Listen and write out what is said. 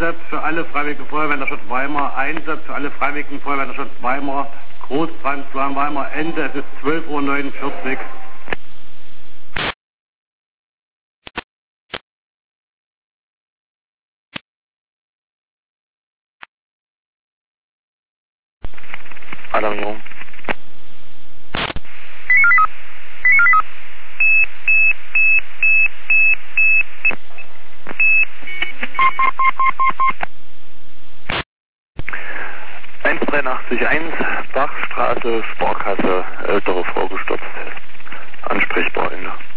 Einsatz für alle Freiwilligen Feuerwehr der Stadt Weimar, Einsatz für alle Freiwilligen Feuerwehr der Stadt Weimar, Großbrandplan Weimar, Ende, es ist 12:49 Uhr. Alarmierung. Eins 83.1, Bachstraße, Sparkasse, ältere Frau gestürzt. Ansprechbar, Ende.